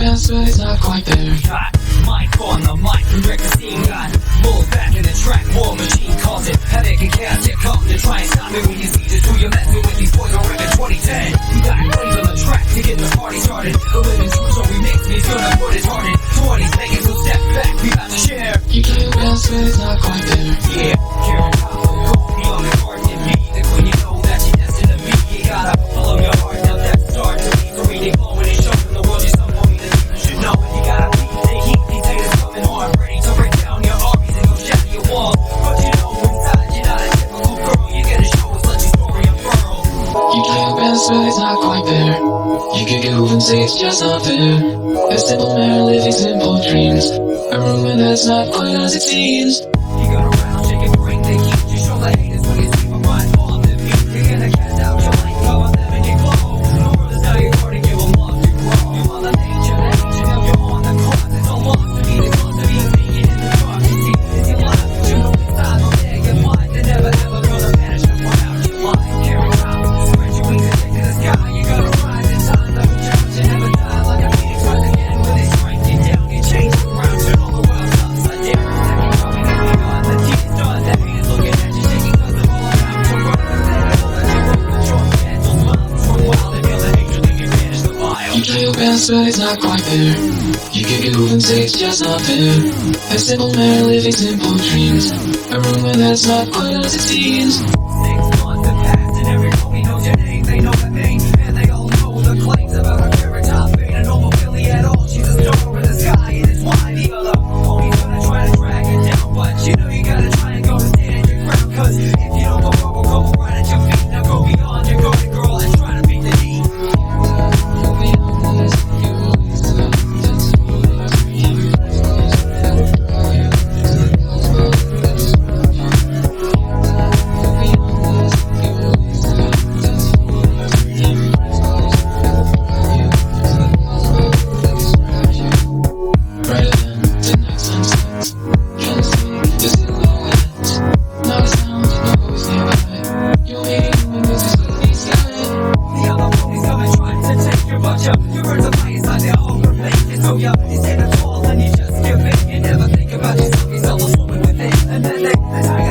best, but it's not quite there. Got mic on the mic, and wreck the scene. Got bull back in the track, war machine causing headache and chaos. It comes to try and stop me when you see just who you're messing with. These boys are repping 2010. You got plays on the track to get the party started. The living truth, so we mix me, gonna put his heart in 20s, making some step back. We about to share. You get your best, but it's not quite there. Yeah, Karen Coppola, be on the garden and me. That's when you know that you're destined to me. You gotta follow your heart, now that's start to be. So read it, glowing and showing the world you're somebody that you should know. You gotta beat the heat, these haters coming hard, ready to break down your armies and go shatter your walls. But you know inside you're not a typical girl. You gotta show us, let your story unfurl. You get your best, but it's not quite there. You can get over and say it's just not fair. A simple man living simple dreams. A rumor that's not quite as it seems. You go around shaking, bring the heat. Just show the haters when you see them run all of them heat. You're gonna cast out your light, cover them in your glow. The world is now your party, give them love to grow. You want the nature, the ancient of you're on the cross. It's a loss to be the close to be speaking in the dark. You see, it's your life, but you know inside will there get blind. They're never ever gonna vanish, that's why out your life. Carry around, spread your wings and take to the sky. You gotta rise in time, like a challenge, you never die. Like a phoenix, rise again with its strength. You down, you change the ground, turn all the world upside down. Second coming has begun, the deed is done. The haters looking at you, shaking 'cause they're all around. You're running the thing, know that you're on control. Gentle smile, run wild, and feel the hatred, they can banish the vile. You try your best, but it's not quite there. You can get over and say it's just not fair. A simple man living simple dreams. A rumor that's not quite as it seems. 6 months have passed and everybody knows your name. They know the name and they all know the claims about her character. Ain't a normal Billy at all. She's a star in the sky and it's why the other homie's gonna try to drag her down. But you know you gotta try and go and stand your ground. 'Cause if you don't go wrong, we'll go right at your feet. Now go beyond your guard, girl, and try to beat the heat. You burn the fire inside their overplate. It's so young, you stand tall and you just give in. You never think about yourself, you're self-assuming within. And then they